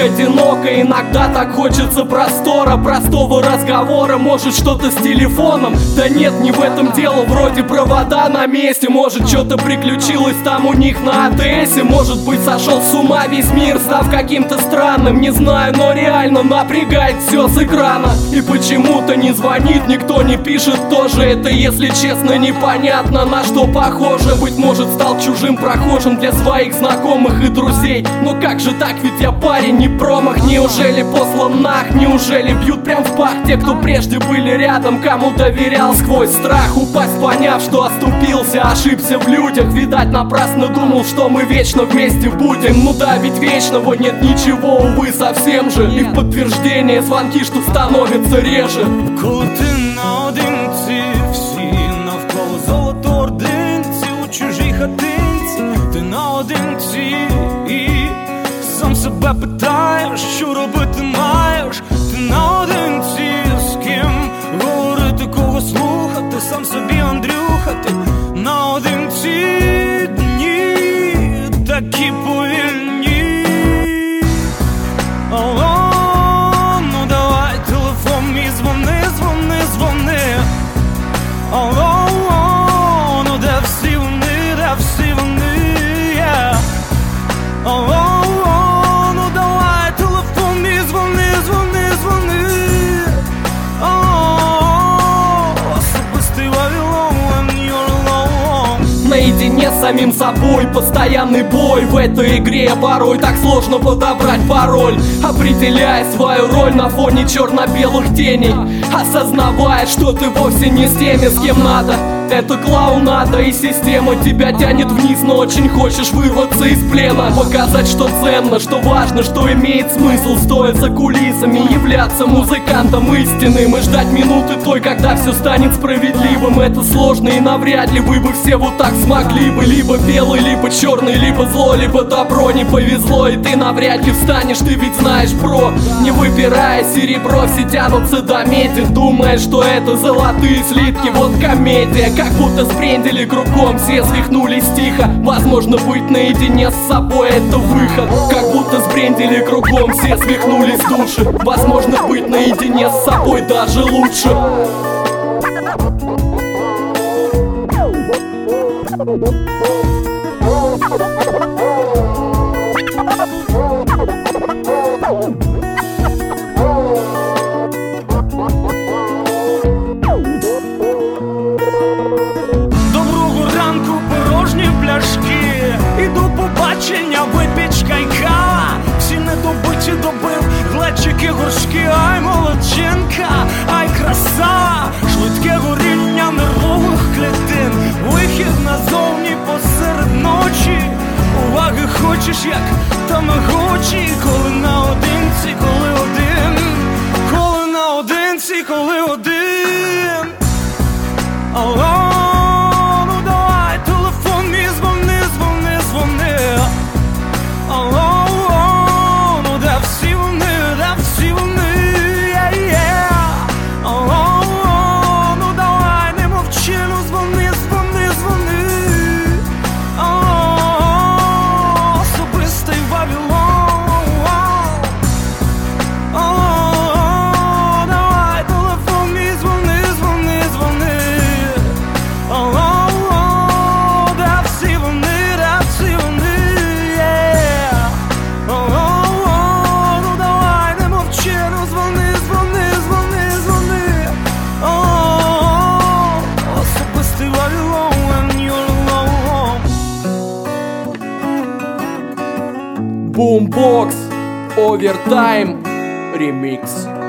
одиноко, иногда так хочется простора, простого разговора, может что-то с телефоном. Да нет, не в этом дело, вроде провода на месте. Может что-то приключилось там у них на АТСе. Может быть сошел с ума весь мир, став каким-то странным. Не знаю, но реально напрягает все с экрана. И почему-то не звонит, никто не пишет тоже. Это, если честно, непонятно на что похоже. Быть может стал чужим прохожим для своих знакомых и друзей. Но как же так, ведь я парень, не промах. Неужели послан нах, неужели бьют прям в пах те, кто прежде были рядом, кому доверял сквозь страх упасть, поняв, что оступился, ошибся в людях. Видать, напрасно думал, что мы вечно вместе будем. Ну да, ведь вечного нет ничего, увы, совсем же. И в подтверждение звонки, что становится реже. Коли ти наодинці, всі навколо золотоординці, у чужій хатинці, ти наодинці і сам себе питаєш, що робити маєш. Ти наодинці, з ким говорити, кого слухати, сам собі Андрюха, ти наодинці, дні такі повільні. Алло, ну давай телефон мій, дзвони, дзвони, дзвони. Алло, ну де всі вони, де всі вони, yeah. Алло, ну давай телефон мій, дзвони, дзвони, дзвони. Алло, особистий Вавилон, when you're alone. Наедине с самим собой, постоянный бой. В этой игре порой так сложно подобрать пароль, определяя свою роль на фоне черно-белых теней, осознавая, что ты вовсе не с теми, с кем надо. Это клоунада, и система тебя тянет вниз, но очень хочешь вырваться из плена. Показать, что ценно, что важно, что имеет смысл, стоя за кулисами, являться музыкантом истинным и ждать минуты той, когда все станет справедливым. Это сложно, и навряд ли вы бы все вот так смогли бы. Либо белый, либо черный, либо зло, либо добро. Не повезло, и ты навряд ли встанешь, ты ведь знаешь про. Не выбирая серебро, все тянутся до меди, думая, что это золотые слитки, вот комедия. Как будто сбрендили кругом, все свихнулись тихо. Возможно, быть наедине с собой — это выход. Как будто сбрендили кругом, все свихнулись души. Возможно, быть наедине с собой даже лучше. Доброго ранку, порожні пляшки, і до побачення випічка й кава. Всі недобиті добив, глечики, горшки, ай молодчинка, ай краса. Швидке горіння нервових клітин, вихід назовні посеред ночі. Уваги хочеш, як тамагочі, коли наодинці, коли один, коли наодинці, коли один. Алло, ну давай телефон мій, дзвони, дзвони, дзвони. Алло, ну де всі вони, де всі вони, yeah. Алло, ну давай не мовчи, ну дзвони, дзвони, дзвони. Алло, особистий Вавилон. Алло, давай телефон мій, дзвони, дзвони, дзвони. Алло, де всі вони, де всі вони, yeah. Алло, ну давай не мовчи, ну дзвони, дзвони, дзвони, дзвони. Алло, особистий Вавилон, when you're alone. Boombox Overtime Remix.